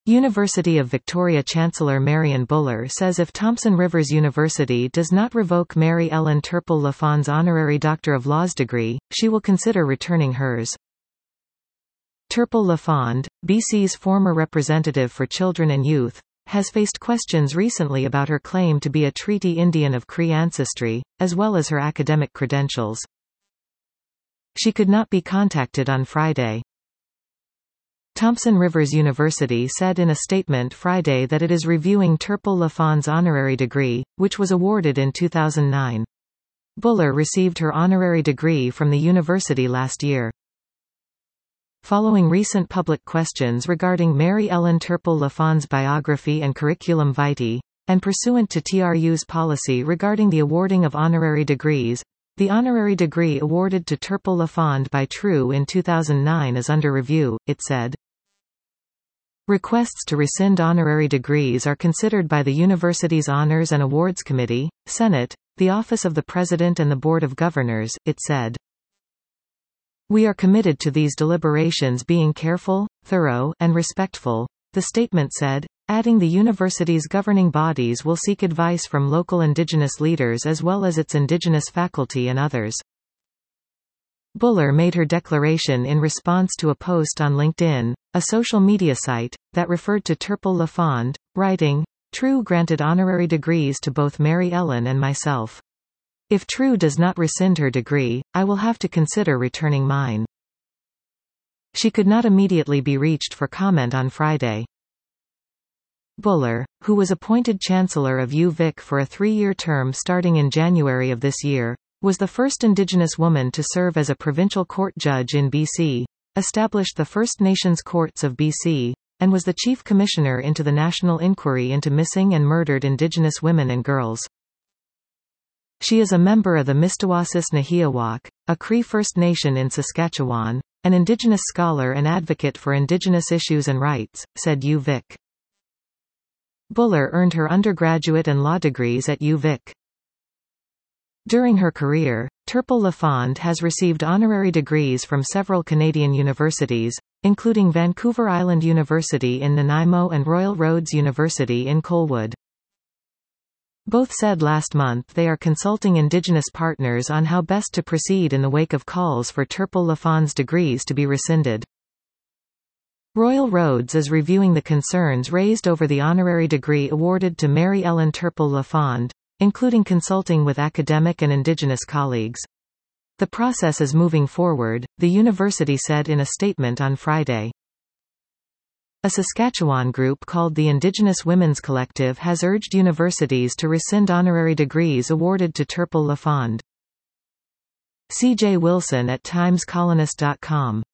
University of Victoria Chancellor Marion Buller says if Thompson Rivers University does not revoke Mary Ellen Turpel-Lafond's honorary Doctor of Laws degree, she will consider returning hers. Turpel-Lafond, BC's former representative for children and youth, has faced questions recently about her claim to be a Treaty Indian of Cree ancestry, as well as her academic credentials. She could not be contacted on Friday. Thompson Rivers University said in a statement Friday that it is reviewing Turpel-Lafond's honorary degree, which was awarded in 2009. Buller received her honorary degree from the university last year. Following recent public questions regarding Mary Ellen Turpel-Lafond's biography and curriculum vitae, and pursuant to TRU's policy regarding the awarding of honorary degrees, the honorary degree awarded to Turpel-Lafond by TRU in 2009 is under review, it said. Requests to rescind honorary degrees are considered by the university's Honors and Awards Committee, Senate, the Office of the President and the Board of Governors, it said. We are committed to these deliberations being careful, thorough, and respectful, the statement said, adding the university's governing bodies will seek advice from local Indigenous leaders as well as its Indigenous faculty and others. Buller made her declaration in response to a post on LinkedIn, a social media site, that referred to Turpel-Lafond, writing, TRU granted honorary degrees to both Mary Ellen and myself. If TRU does not rescind her degree, I will have to consider returning mine. She could not immediately be reached for comment on Friday. Buller, who was appointed Chancellor of UVic for a 3-year term starting in January of this year, was the first Indigenous woman to serve as a provincial court judge in BC, established the First Nations Courts of BC, and was the Chief Commissioner into the National Inquiry into Missing and Murdered Indigenous Women and Girls. She is a member of the Mistawasis Nahiawak, a Cree First Nation in Saskatchewan, an Indigenous scholar and advocate for Indigenous issues and rights, said UVic. Buller earned her undergraduate and law degrees at UVic. During her career, Turpel-Lafond has received honorary degrees from several Canadian universities, including Vancouver Island University in Nanaimo and Royal Roads University in Colwood. Both said last month they are consulting Indigenous partners on how best to proceed in the wake of calls for Turpel-Lafond's degrees to be rescinded. Royal Roads is reviewing the concerns raised over the honorary degree awarded to Mary Ellen Turpel-Lafond, including consulting with academic and Indigenous colleagues. The process is moving forward, the university said in a statement on Friday. A Saskatchewan group called the Indigenous Women's Collective has urged universities to rescind honorary degrees awarded to Turpel-Lafond. C.J. Wilson at TimesColonist.com